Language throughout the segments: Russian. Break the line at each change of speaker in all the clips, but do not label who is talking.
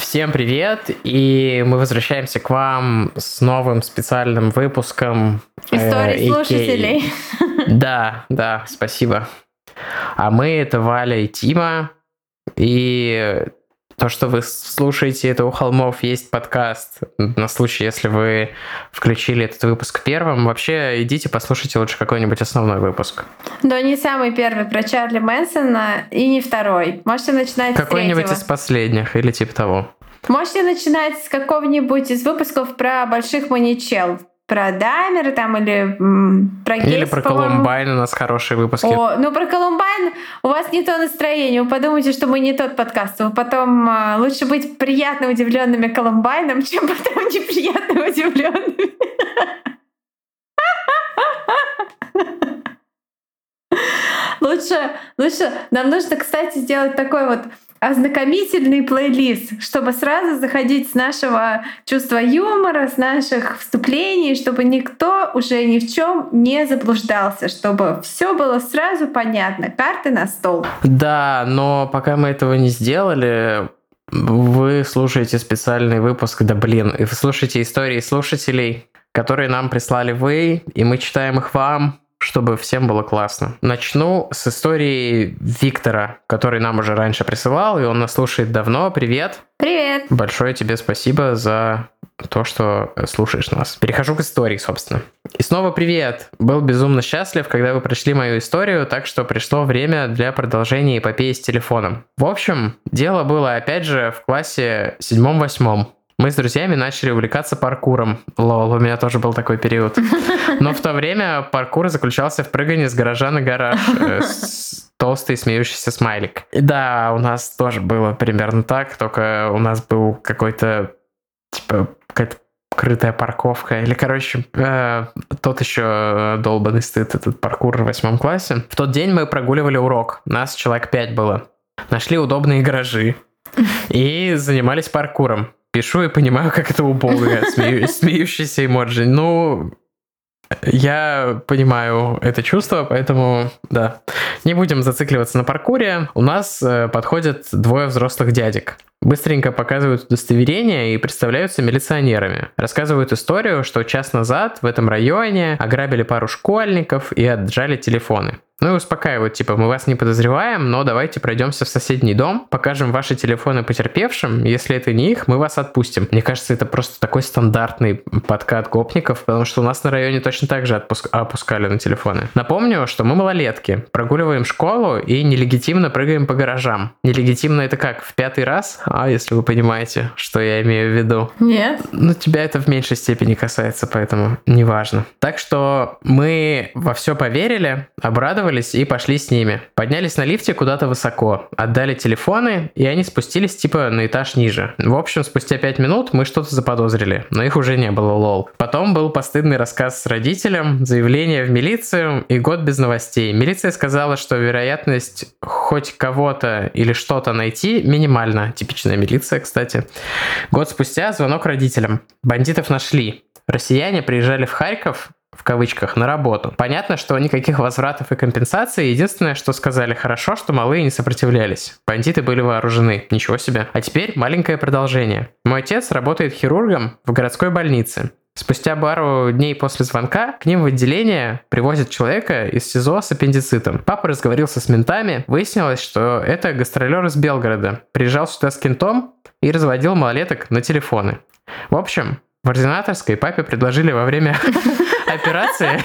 Всем привет, и мы возвращаемся к вам с новым специальным выпуском
Истории слушателей.
Да, спасибо. А мы — это Валя и Тима, и то, что вы слушаете, это «У холмов есть подкаст», на случай, если вы включили этот выпуск первым. Вообще, идите послушайте лучше какой-нибудь основной выпуск.
Но не самый первый про Чарли Мэнсона и не второй. Можете начинать с
какой-нибудь
третьего.
Из последних или типа того.
Можете начинать с какого-нибудь из выпусков про больших маньячел. Про Даймера там или про Гейс,
или про Колумбайн у нас хорошие выпуски.
Про Колумбайн у вас не то настроение. Вы подумаете, что мы не тот подкаст. Вы потом лучше быть приятно удивленными Колумбайном, чем потом неприятно удивленными. Лучше нам нужно, кстати, сделать такой вот ознакомительный плейлист, чтобы сразу заходить с нашего чувства юмора, с наших вступлений, чтобы никто уже ни в чем не заблуждался, чтобы все было сразу понятно, карты на стол.
Да, но пока мы этого не сделали, вы слушаете специальный выпуск, и вы слушаете истории слушателей, которые нам прислали вы, и мы читаем их вам, чтобы всем было классно. Начну с истории Виктора, который нам уже раньше присылал, и он нас слушает давно. Привет!
Привет!
Большое тебе спасибо за то, что слушаешь нас. Перехожу к истории, собственно. И снова привет! Был безумно счастлив, когда вы прочли мою историю, так что пришло время для продолжения эпопеи с телефоном. В общем, дело было, опять же, в классе 7-8. Мы с друзьями начали увлекаться паркуром. Лол, у меня тоже был такой период. Но в то время паркур заключался в прыгании с гаража на гараж. Толстый смеющийся смайлик. И да, у нас тоже было примерно так, только у нас был какой-то, какая-то крытая парковка. Или, короче, тот еще долбанный стыд, этот паркур в 8 классе. В тот день мы прогуливали урок. Нас человек 5 было. Нашли удобные гаражи и занимались паркуром. Пишу и понимаю, как это убого, смеющийся эмоджи. Ну, я понимаю это чувство, поэтому, да. Не будем зацикливаться на паркуре. У нас подходят двое взрослых дядек. Быстренько показывают удостоверение и представляются милиционерами. Рассказывают историю, что час назад в этом районе ограбили пару школьников и отжали телефоны. Ну и успокаивают, мы вас не подозреваем, но давайте пройдемся в соседний дом, покажем ваши телефоны потерпевшим, если это не их, мы вас отпустим. Мне кажется, это просто такой стандартный подкат гопников, потому что у нас на районе точно так же опускали на телефоны. Напомню, что мы малолетки, прогуливаем школу и нелегитимно прыгаем по гаражам. Нелегитимно это как, в 5-й раз? Если вы понимаете, что я имею в виду.
Нет.
Ну, тебя это в меньшей степени касается, поэтому неважно. Так что мы во все поверили, обрадовались и пошли с ними. Поднялись на лифте куда-то высоко, отдали телефоны, и они спустились на этаж ниже. В общем, спустя 5 минут мы что-то заподозрили, но их уже не было, лол. Потом был постыдный рассказ с родителем, заявление в милицию и год без новостей. Милиция сказала, что вероятность хоть кого-то или что-то найти минимальна. Типичная милиция, кстати. Год спустя звонок родителям. Бандитов нашли. Россияне приезжали в Харьков, в кавычках, на работу. Понятно, что никаких возвратов и компенсаций. Единственное, что сказали, хорошо, что малые не сопротивлялись. Бандиты были вооружены. Ничего себе. А теперь маленькое продолжение. Мой отец работает хирургом в городской больнице. Спустя пару дней после звонка к ним в отделение привозят человека из СИЗО с аппендицитом. Папа разговорился с ментами. Выяснилось, что это гастролер из Белгорода. Приезжал сюда с кентом и разводил малолеток на телефоны. В общем, в ординаторской папе предложили во время операции...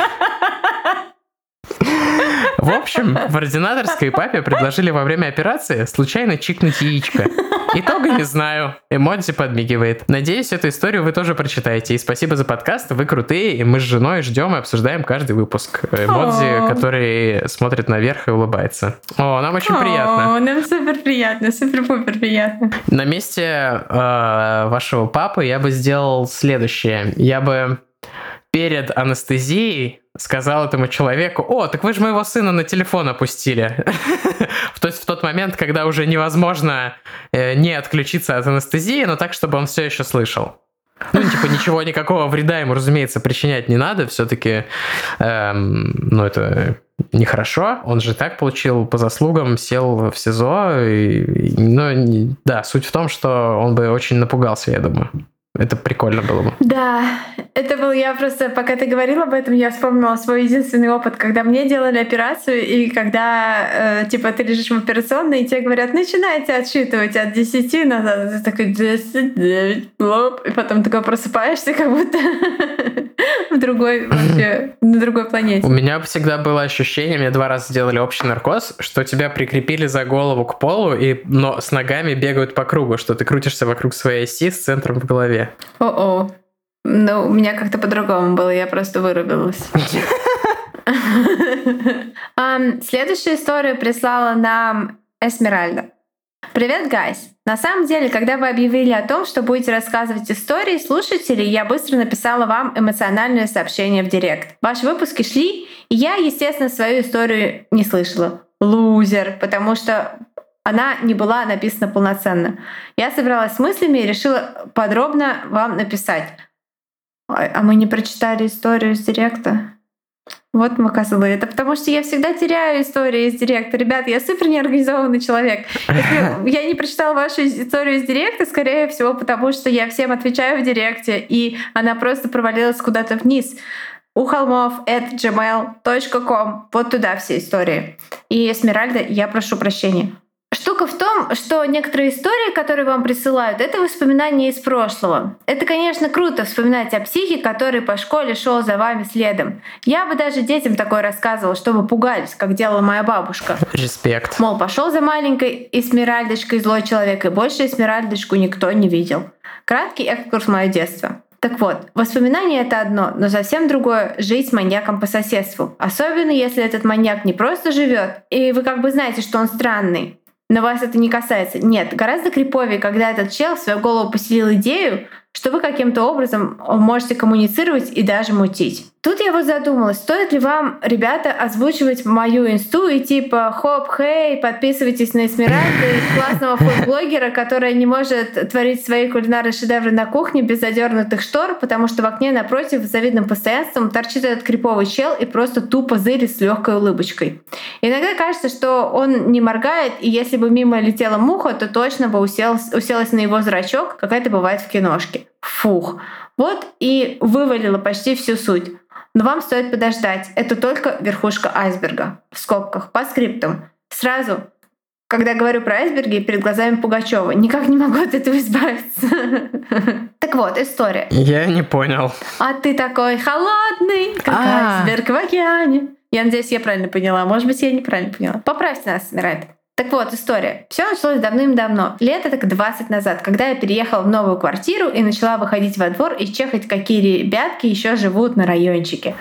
случайно чикнуть яичко. Итога не знаю. Эмодзи подмигивает. Надеюсь, эту историю вы тоже прочитаете. И спасибо за подкаст, вы крутые. И мы с женой ждем и обсуждаем каждый выпуск. Эмодзи, который смотрит наверх и улыбается. Нам очень приятно.
Нам супер приятно, супер-пупер приятно.
На месте вашего папы я бы сделал следующее. Я бы перед анестезией сказал этому человеку: так вы же моего сына на телефон опустили. То есть в тот момент, когда уже невозможно не отключиться от анестезии, но так, чтобы он все еще слышал. Никакого вреда ему, разумеется, причинять не надо. Все-таки, это нехорошо. Он же так получил по заслугам, сел в СИЗО. Да, суть в том, что он бы очень напугался, я думаю. Это прикольно было бы.
Да, это был я просто, пока ты говорила об этом, я вспомнила свой единственный опыт, когда мне делали операцию, и когда типа ты лежишь в операционной, и тебе говорят, начинайте отсчитывать от 10 назад. Ты такой 10, 9, и потом такой просыпаешься, как будто в другой вообще, на другой планете.
У меня всегда было ощущение, мне 2 раза сделали общий наркоз, что тебя прикрепили за голову к полу, но с ногами бегают по кругу, что ты крутишься вокруг своей оси с центром в голове.
О-о. Ну, у меня как-то по-другому было, я просто вырубилась. Следующую историю прислала нам Эсмеральда. Привет, гайс! На самом деле, когда вы объявили о том, что будете рассказывать истории слушателей, я быстро написала вам эмоциональное сообщение в директ. Ваши выпуски шли, и я, естественно, свою историю не слышала. Лузер, потому что она не была написана полноценно. Я собралась с мыслями и решила подробно вам написать. А мы не прочитали историю из директа. Вот мы козлы. Это потому что я всегда теряю истории из директа. Ребят, я супер неорганизованный человек. Если я не прочитала вашу историю из директа, скорее всего, потому что я всем отвечаю в директе, и она просто провалилась куда-то вниз. uholmov@gmail.com. Вот туда все истории. И Эсмеральда, я прошу прощения. Штука в том, что некоторые истории, которые вам присылают, это воспоминания из прошлого. Это, конечно, круто вспоминать о психе, который по школе шел за вами следом. Я бы даже детям такое рассказывала, чтобы пугались, как делала моя бабушка.
Респект.
Мол, пошел за маленькой Эсмеральдочкой злой человек, и больше Эсмеральдочку никто не видел. Краткий экскурс в мое детство. Так вот, воспоминания — это одно, но совсем другое — жить с маньяком по соседству. Особенно, если этот маньяк не просто живет, и вы как бы знаете, что он странный. Но вас это не касается. Нет, гораздо криповее, когда этот чел в свою голову поселил идею, что вы каким-то образом можете коммуницировать и даже мутить. Тут я вот задумалась, стоит ли вам, ребята, озвучивать мою инсту и типа хоп, хей, подписывайтесь на Эсмеральду, классного фудблогера, которая не может творить свои кулинарные шедевры на кухне без задернутых штор, потому что в окне напротив с завидным постоянством торчит этот криповый чел и просто тупо зырит с легкой улыбочкой. Иногда кажется, что он не моргает, и если бы мимо летела муха, то точно бы уселась на его зрачок, как это бывает в киношке. Фух. Вот и вывалила почти всю суть. Но вам стоит подождать. Это только верхушка айсберга. В скобках, по скриптам. Сразу, когда говорю про айсберги, перед глазами Пугачева. Никак не могу от этого избавиться. Так вот, история.
Я не понял.
А ты такой холодный, как айсберг в океане. Я надеюсь, я правильно поняла. Может быть, я неправильно поняла. Поправьте нас, Эсмеральда. Так вот, история. Все началось давным-давно, лет так 20 назад, когда я переехала в новую квартиру и начала выходить во двор и чекать, какие ребятки еще живут на райончике.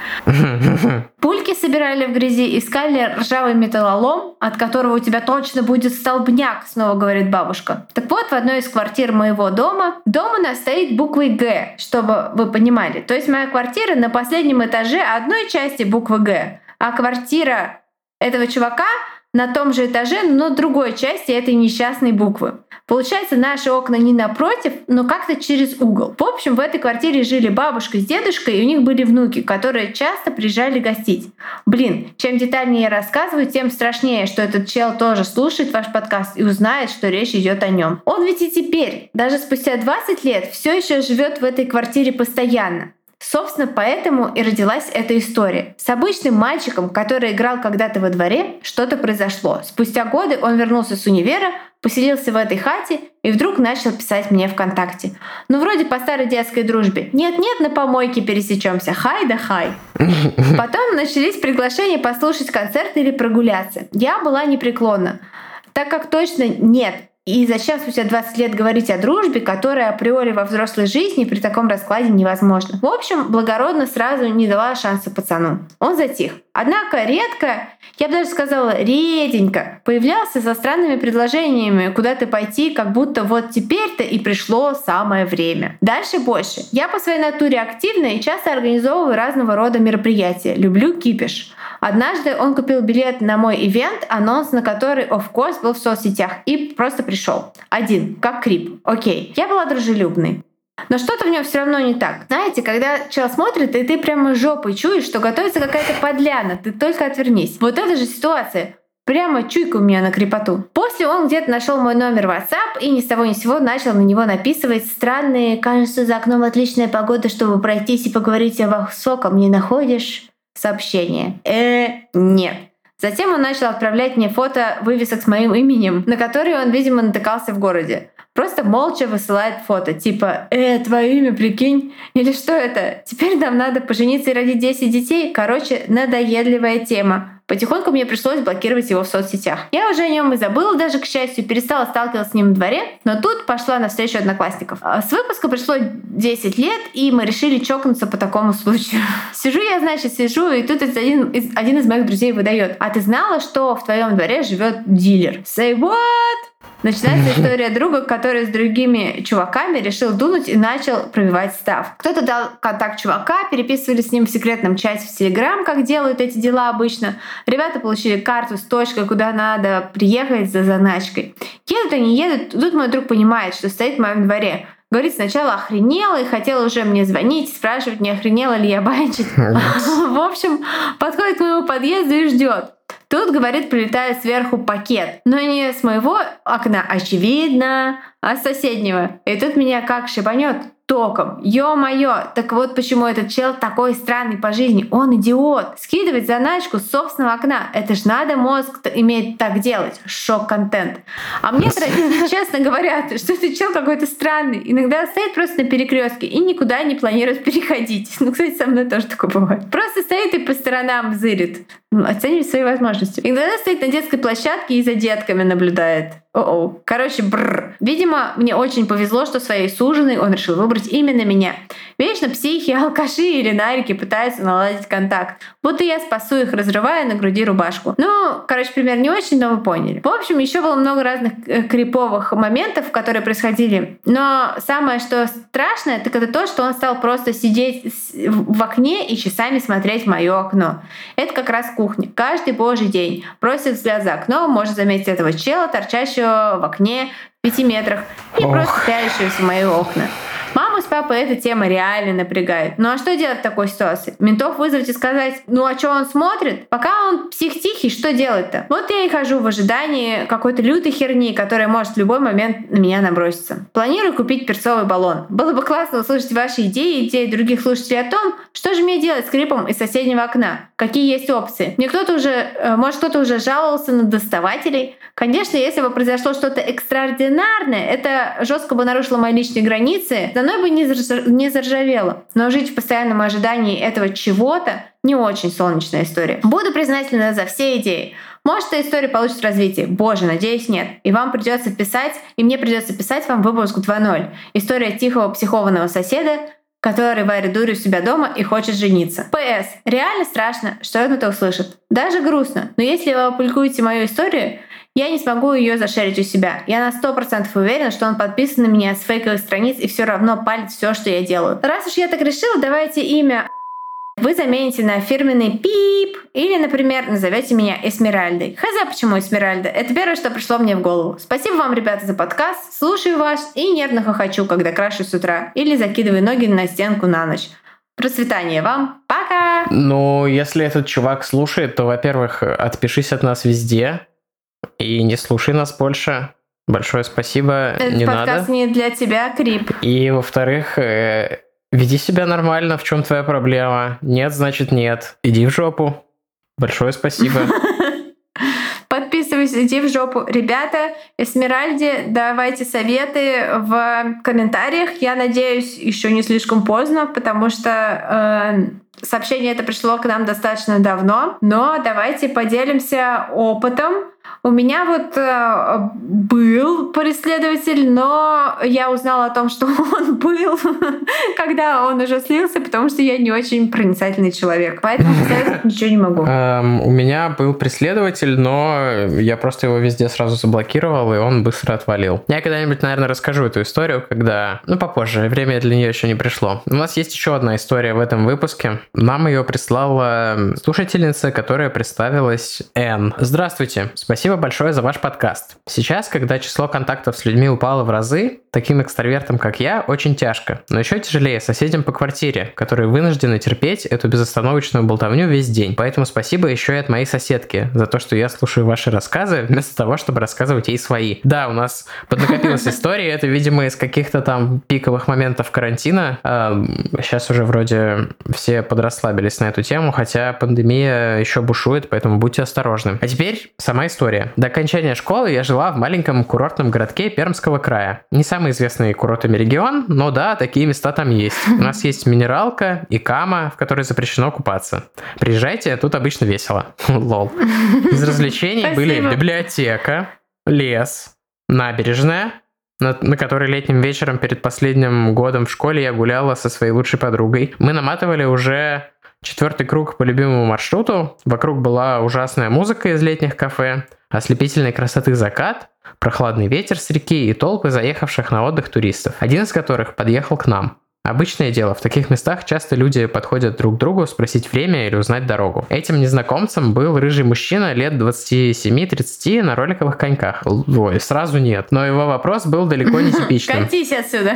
Пульки собирали в грязи, искали ржавый металлолом, от которого у тебя точно будет столбняк, снова говорит бабушка. Так вот, в одной из квартир моего дома, дом у нас стоит буквой «Г», чтобы вы понимали. То есть моя квартира на последнем этаже одной части буквы «Г», а квартира этого чувака на том же этаже, но другой части этой несчастной буквы. Получается, наши окна не напротив, но как-то через угол. В общем, в этой квартире жили бабушка с дедушкой, и у них были внуки, которые часто приезжали гостить. Блин, чем детальнее я рассказываю, тем страшнее, что этот чел тоже слушает ваш подкаст и узнает, что речь идет о нем. Он ведь и теперь, даже спустя 20 лет, все еще живет в этой квартире постоянно. Собственно, поэтому и родилась эта история. С обычным мальчиком, который играл когда-то во дворе, что-то произошло. Спустя годы он вернулся с универа, поселился в этой хате и вдруг начал писать мне ВКонтакте. Ну, вроде по старой детской дружбе. Нет-нет, на помойке пересечемся. Хай да хай. Потом начались приглашения послушать концерт или прогуляться. Я была непреклонна, так как точно нет. И зачем спустя 20 лет говорить о дружбе, которая априори во взрослой жизни при таком раскладе невозможна? В общем, благородно сразу не дала шанса пацану. Он затих. Однако редко, я бы даже сказала реденько, появлялся со странными предложениями куда-то пойти, как будто вот теперь-то и пришло самое время. Дальше больше. Я по своей натуре активна и часто организовываю разного рода мероприятия. Люблю кипиш. Однажды он купил билет на мой ивент, анонс на который, of course, был в соцсетях, и просто пришел. Один, как крип. Окей. Я была дружелюбной. Но что-то в нем все равно не так. Знаете, когда чел смотрит, и ты прямо жопой чуешь, что готовится какая-то подляна, ты только отвернись. Вот эта же ситуация. Прямо чуйка у меня на крепоту. После он где-то нашел мой номер WhatsApp и ни с того ни с сего начал на него написывать странные: «Кажется, за окном отличная погода, чтобы пройтись и поговорить о высоком. Не находишь?» Сообщение. Нет. Затем он начал отправлять мне фото вывесок с моим именем, на которые он, видимо, натыкался в городе. Просто молча высылает фото, типа «твое имя, прикинь?» Или «Что это? Теперь нам надо пожениться и родить 10 детей?» Короче, надоедливая тема. Потихоньку мне пришлось блокировать его в соцсетях. Я уже о нем и забыла, даже, к счастью, перестала сталкиваться с ним в дворе, но тут пошла на встречу одноклассников. С выпуска пришло 10 лет, и мы решили чокнуться по такому случаю. Сижу, и тут один из моих друзей выдает: «А ты знала, что в твоем дворе живет дилер?» Say what? Начинается история друга, который с другими чуваками решил дунуть и начал пробивать став. Кто-то дал контакт чувака, переписывались с ним в секретном чате в Телеграм, как делают эти дела обычно. Ребята получили карту с точкой, куда надо приехать за заначкой. Едут они, едут. Тут мой друг понимает, что стоит в моем дворе. Говорит, сначала охренела и хотела уже мне звонить, спрашивать, не охренела ли я банчить. В общем, подходит к моему подъезду и ждет. Тут, говорит, прилетает сверху пакет. Но не с моего окна, очевидно, а с соседнего. И тут меня как шибанет током. Ё-моё, так вот почему этот чел такой странный по жизни. Он идиот. Скидывать заначку с собственного окна. Это ж надо мозг иметь так делать. Шок-контент. А мне родители честно говорят, что этот чел какой-то странный. Иногда стоит просто на перекрестке и никуда не планирует переходить. Ну, кстати, со мной тоже такое бывает. Просто стоит и по сторонам зырит. Оценивает свои возможности. Иногда стоит на детской площадке и за детками наблюдает. О-о. Короче, Видимо, мне очень повезло, что своей суженой он решил выбрать именно меня. Вечно психи, алкаши или нарики пытаются наладить контакт. Будто я спасу их, разрывая на груди рубашку. Ну, короче, пример не очень, но вы поняли. В общем, еще было много разных криповых моментов, которые происходили. Но самое, что страшное, так это то, что он стал просто сидеть в окне и часами смотреть в мое окно. Это как раз кухня. Каждый божий день бросит взгляд за окно, может заметить этого чела, торчащего в окне в 5 метрах и просто пялящегося в мои окна. Маму с папой эта тема реально напрягает. Ну а что делать в такой ситуации? Ментов вызвать и сказать: ну а что он смотрит? Пока он псих тихий, что делать-то? Вот я и хожу в ожидании какой-то лютой херни, которая может в любой момент на меня наброситься. Планирую купить перцовый баллон. Было бы классно услышать ваши идеи других слушателей о том, что же мне делать с клипом из соседнего окна. Какие есть опции? Может, кто-то уже жаловался на доставателей. Конечно, если бы произошло что-то экстраординарное, это жестко бы нарушило мои личные границы, за мной бы не заржавело. Но жить в постоянном ожидании этого чего-то не очень солнечная история. Буду признательна за все идеи. Может, эта история получит развитие. Боже, надеюсь, нет. И мне придется писать вам выпуск 2.0. История тихого психованного соседа, который варит дурь у себя дома и хочет жениться. П.С. Реально страшно, что он это услышит. Даже грустно. Но если вы опубликуете мою историю, я не смогу ее зашерить у себя. Я на 100% уверена, что он подписан на меня с фейковых страниц и все равно палит все, что я делаю. Раз уж я так решила, давайте имя вы замените на фирменный пип или, например, назовете меня Эсмеральдой. Хз, почему Эсмеральда? Это первое, что пришло мне в голову. Спасибо вам, ребята, за подкаст. Слушаю вас и нервно хохочу, когда крашусь с утра или закидываю ноги на стенку на ночь. Процветания вам. Пока!
Ну, если этот чувак слушает, то, во-первых, отпишись от нас везде и не слушай нас больше. Большое спасибо,
Этот
не
подкаст
надо.
не для тебя, Крип.
И, во-вторых, веди себя нормально, в чем твоя проблема? Нет, значит нет. Иди в жопу. Большое спасибо.
Подписывайся, иди в жопу. Ребята, Эсмеральде давайте советы в комментариях. Я надеюсь, еще не слишком поздно, потому что сообщение это пришло к нам достаточно давно. Но давайте поделимся опытом. У меня вот был преследователь, но я узнала о том, что он был, когда он уже слился, потому что я не очень проницательный человек. Поэтому посоветовать ничего не могу.
У меня был преследователь, но я просто его везде сразу заблокировал, и он быстро отвалил. Я когда-нибудь, наверное, расскажу эту историю, когда... Ну, попозже, время для нее еще не пришло. У нас есть еще одна история в этом выпуске. Нам ее прислала слушательница, которая представилась Н. Здравствуйте. Спасибо Спасибо большое за ваш подкаст. Сейчас, когда число контактов с людьми упало в разы, таким экстравертам, как я, очень тяжко. Но еще тяжелее соседям по квартире, которые вынуждены терпеть эту безостановочную болтовню весь день. Поэтому спасибо еще и от моей соседки за то, что я слушаю ваши рассказы, вместо того, чтобы рассказывать ей свои. Да, у нас поднакопилась история, это, видимо, из каких-то там пиковых моментов карантина. Сейчас уже вроде все подрасслабились на эту тему, хотя пандемия еще бушует, поэтому будьте осторожны. А теперь сама история. До окончания школы я жила в маленьком курортном городке Пермского края. Не самый известный курортами регион, но да, такие места там есть. У нас есть минералка и кама, в которой запрещено купаться. Приезжайте, тут обычно весело. Лол. Из развлечений были библиотека, лес, набережная, на которой летним вечером перед последним годом в школе я гуляла со своей лучшей подругой. Мы наматывали уже 4-й круг по любимому маршруту. Вокруг была ужасная музыка из летних кафе, ослепительной красоты закат, прохладный ветер с реки и толпы заехавших на отдых туристов, один из которых подъехал к нам. Обычное дело, в таких местах часто люди подходят друг к другу спросить время или узнать дорогу. Этим незнакомцем был рыжий мужчина лет 27-30 на роликовых коньках. Ой, сразу нет. Но его вопрос был далеко не типичным.
Катись отсюда.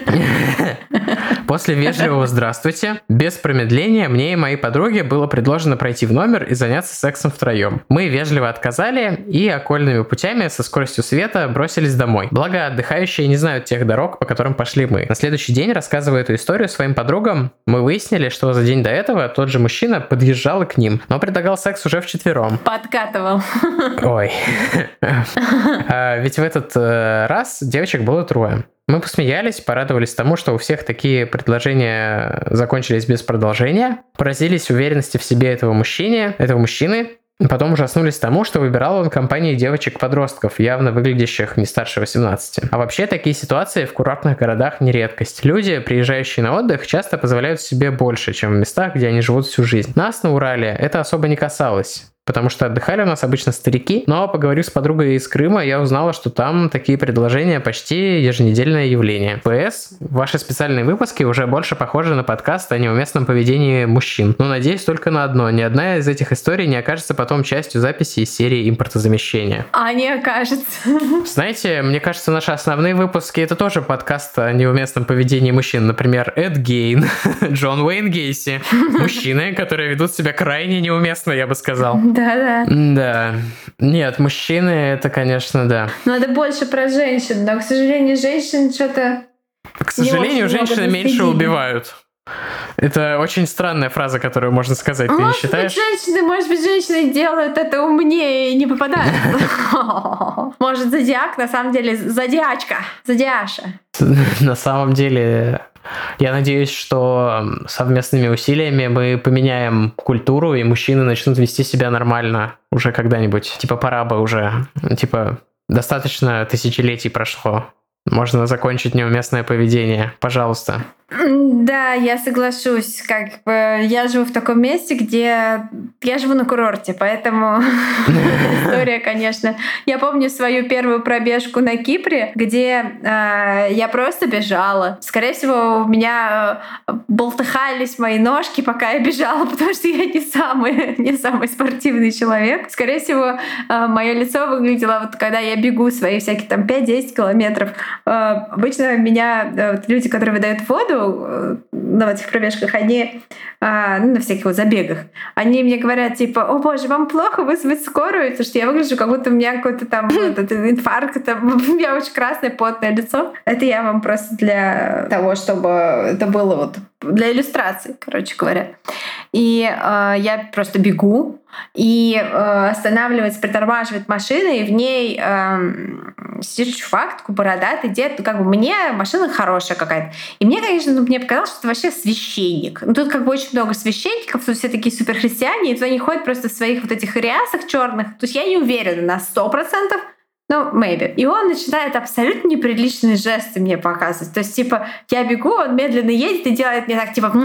После вежливого «здравствуйте», без промедления мне и моей подруге было предложено пройти в номер и заняться сексом втроем. Мы вежливо отказали и окольными путями со скоростью света бросились домой. Благо, отдыхающие не знают тех дорог, по которым пошли мы. На следующий день, рассказывая эту историю своим подругам, мы выяснили, что за день до этого тот же мужчина подъезжал к ним, но предлагал секс уже вчетвером.
Подкатывал.
Ой. Ведь в этот раз девочек было 3. Мы посмеялись, порадовались тому, что у всех такие предложения закончились без продолжения, поразились уверенности в себе этого мужчины, потом ужаснулись тому, что выбирал он компанию девочек-подростков, явно выглядящих не старше 18. А вообще такие ситуации в курортных городах не редкость. Люди, приезжающие на отдых, часто позволяют себе больше, чем в местах, где они живут всю жизнь. Нас на Урале это особо не касалось, потому что отдыхали у нас обычно старики, но поговорив с подругой из Крыма, я узнала, что там такие предложения почти еженедельное явление. ПС, ваши специальные выпуски уже больше похожи на подкаст о неуместном поведении мужчин. Но надеюсь только на одно: ни одна из этих историй не окажется потом частью записи из серии импортозамещения.
А не окажется.
Знаете, мне кажется, наши основные выпуски — это тоже подкаст о неуместном поведении мужчин. Например, Эд Гейн, Джон Уэйн Гейси. Мужчины, которые ведут себя крайне неуместно, я бы сказал.
Да.
Да. Нет, мужчины, это, конечно, да.
Надо больше про женщин, но, к сожалению, женщин что-то...
К сожалению, женщины меньше убивают. Это очень странная фраза, которую можно сказать, ты не считаешь?
Может быть, женщины делают это умнее и не попадают. Может, зодиак, на самом деле, зодиаша.
На самом деле... Я надеюсь, что совместными усилиями мы поменяем культуру, и мужчины начнут вести себя нормально уже когда-нибудь. Типа, пора бы уже. Типа, достаточно тысячелетий прошло. Можно закончить неуместное поведение. Пожалуйста.
Да, я соглашусь. Как бы я живу в таком месте, где я живу на курорте, поэтому история, конечно. Я помню свою первую пробежку на Кипре, где я просто бежала. Скорее всего, у меня болтыхались мои ножки, пока я бежала, потому что я не самый спортивный человек. Скорее всего, мое лицо выглядело, вот когда я бегу свои всякие там 5-10 километров. Обычно меня люди, которые выдают воду на этих пробежках, они на всяких вот забегах, они мне говорят, типа: «О боже, вам плохо, вызвать скорую?» Потому что я выгляжу, как будто у меня какой-то там инфаркт, у меня очень красное, потное лицо. Это я вам просто для того, чтобы это было вот для иллюстрации, короче говоря. И я просто бегу, и останавливается, притормаживает машина, и в ней сидит чувак, такой бородатый дед. Как бы мне машина хорошая какая-то. И мне, конечно, мне показалось, что это вообще священник. Ну, тут как бы очень много священников, тут все такие суперхристиане, и тут они ходят просто в своих вот этих рясах черных. То есть я не уверена на 100%, ну, maybe. И он начинает абсолютно неприличные жесты мне показывать. То есть, типа, я бегу, он медленно едет и делает мне так, типа...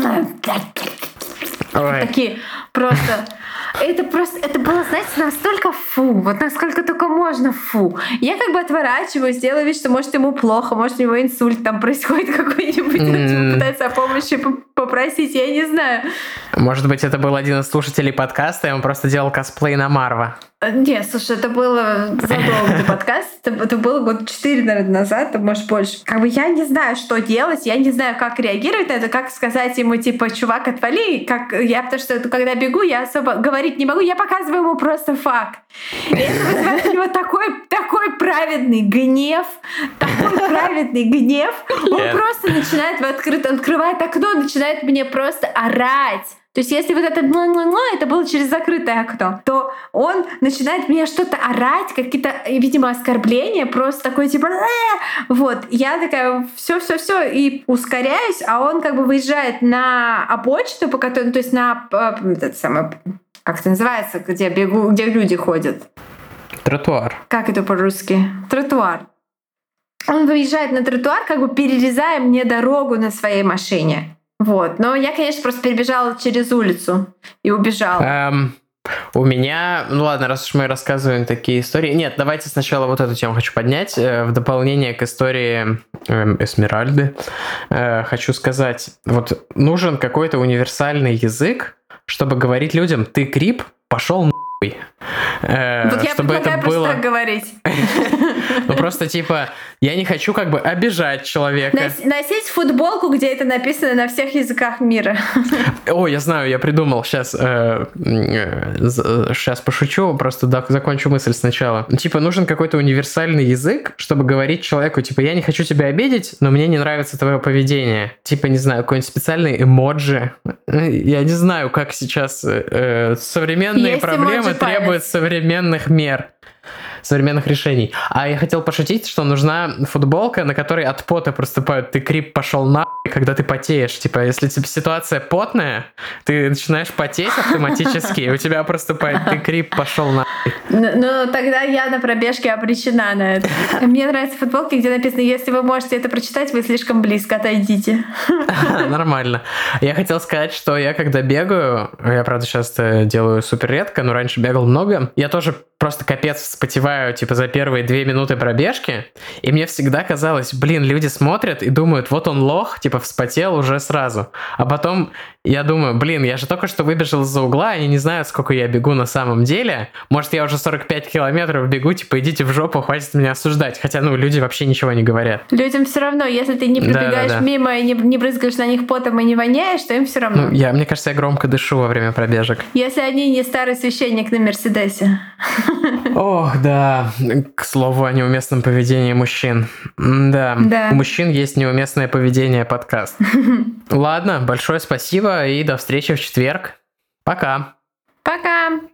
Такие просто... Это было, знаете, настолько фу, вот насколько только можно фу. Я как бы отворачиваюсь, делаю вид, что может ему плохо, может у него инсульт там происходит какой-нибудь, он пытается о помощи попросить, я не знаю.
Может быть, это был один из слушателей подкаста, и он просто делал косплей на Марва.
Нет, слушай, это было задолго до подкаста. Это было год 4, наверное, назад, а может больше. Как бы я не знаю, что делать, я не знаю, как реагировать на это, как сказать ему, типа, чувак, отвали. Потому что когда бегу, я особо говорить не могу, я показываю ему просто факт. И это вызывает у него такой праведный гнев, Он просто начинает он открывает окно, начинает мне просто орать. То есть если вот это было через закрытое окно, то он начинает мне что-то орать, какие-то, видимо, оскорбления, просто такой типа вот. Я такая все, и ускоряюсь, а он как бы выезжает на обочину, по которой, то есть на это самое, как это называется, где люди ходят.
Тротуар.
Как это по-русски? Тротуар. Он выезжает на тротуар, как бы перерезая мне дорогу на своей машине. Вот. Но я, конечно, просто перебежала через улицу и убежала.
У меня... Ну ладно, раз уж мы рассказываем такие истории... Нет, давайте сначала вот эту тему хочу поднять. В дополнение к истории Эсмеральды хочу сказать, вот нужен какой-то универсальный язык, чтобы говорить людям: ты крип, пошел нахуй.
Вот я предлагаю просто так говорить.
Ну просто типа, я не хочу как бы обижать человека.
Носить футболку, где это написано на всех языках мира.
О, я знаю, я придумал. Сейчас пошучу, просто закончу мысль сначала. Типа, нужен какой-то универсальный язык, чтобы говорить человеку, типа, я не хочу тебя обидеть, но мне не нравится твое поведение. Типа, не знаю, какой-нибудь специальный эмоджи. Я не знаю, как сейчас современные проблемы требуют современных мер, современных решений. А я хотел пошутить, что нужна футболка, на которой от пота проступают: ты крип, пошел нахуй, когда ты потеешь. Типа, если типа ситуация потная, ты начинаешь потеть автоматически, и у тебя проступает: ты крип, пошел нахуй.
Ну, тогда я на пробежке обречена на это. Мне нравятся футболки, где написано: если вы можете это прочитать, вы слишком близко, отойдите.
Нормально. Я хотел сказать, что я когда бегаю, я, правда, сейчас делаю супер редко, но раньше бегал много, я тоже просто капец вспотеваю, типа, за первые 2 минуты пробежки, и мне всегда казалось, блин, люди смотрят и думают: вот он лох, типа, вспотел уже сразу. А потом я думаю, блин, я же только что выбежал из-за угла, они не знают, сколько я бегу на самом деле. Может, я уже 45 километров бегу, типа, идите в жопу, хватит меня осуждать. Хотя, люди вообще ничего не говорят.
Людям все равно, если ты не пробегаешь мимо и не брызгаешь на них потом и не воняешь, то им все равно.
Мне кажется, я громко дышу во время пробежек.
Если они не старый священник на Мерседесе.
Ох, да. К слову о неуместном поведении мужчин. Да. У мужчин есть неуместное поведение, подкаст. Ладно, большое спасибо и до встречи в четверг. Пока.
Пока.